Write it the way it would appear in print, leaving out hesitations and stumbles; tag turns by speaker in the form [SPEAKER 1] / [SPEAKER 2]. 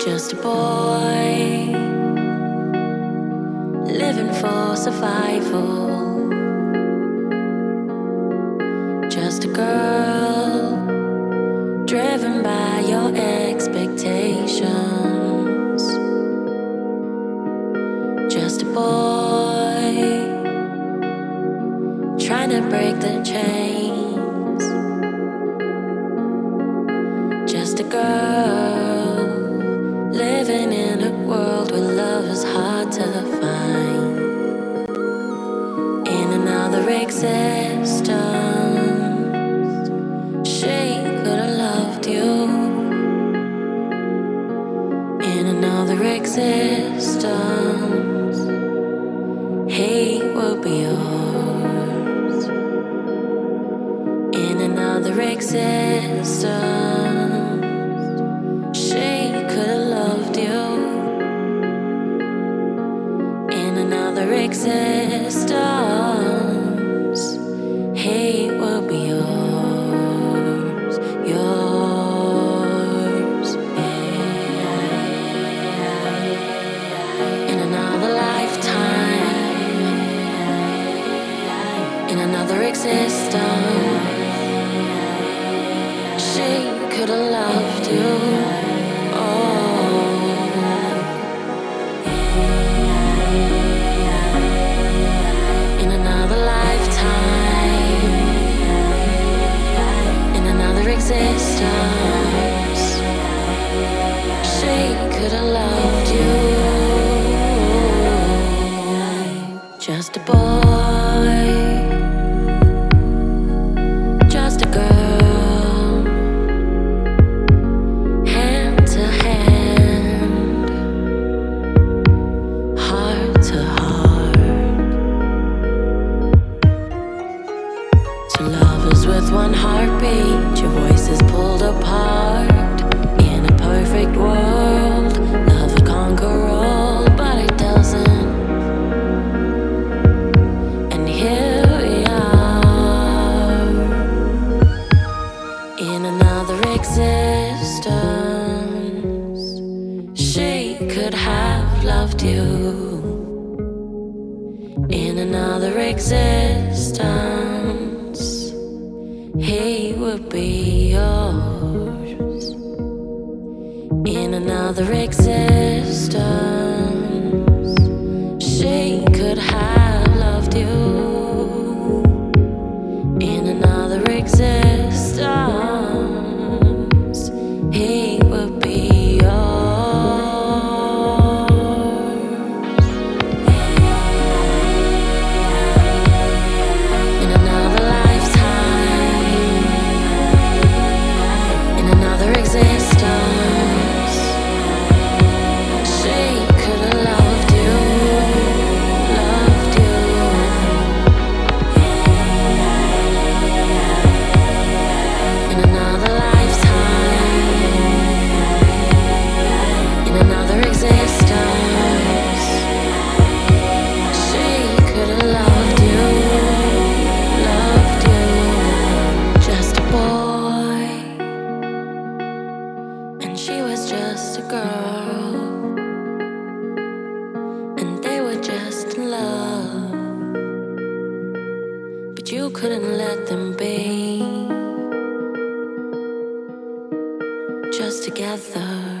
[SPEAKER 1] Just a boy living for survival. Just a girl driven by your expectations. Just a boy trying to break the chains. Just a girl living in a world where love is hard to find. In another existence, she could have loved you. In another existence, he will be yours. In another existence, she could have loved you. In another existence, he will be yours, yours. In another lifetime, in another existence, she could have loved you. Existence, she could have loved you. Just a boy, just a girl, hand to hand, heart to heart. Two lovers with one heartbeat, your voices pulled apart. In a perfect world, love would conquer all, but it doesn't. And here we are, in another existence. She could have loved you. In another existence, he would be yours. In another existence, she could have loved you. In another existence, he would be yours. In another lifetime, in another existence, she could have loved you, loved you. In another lifetime, in another existence, she could have loved you, loved you. Just a boy, and she was just a girl, and they were just in love, but you couldn't let them be just together.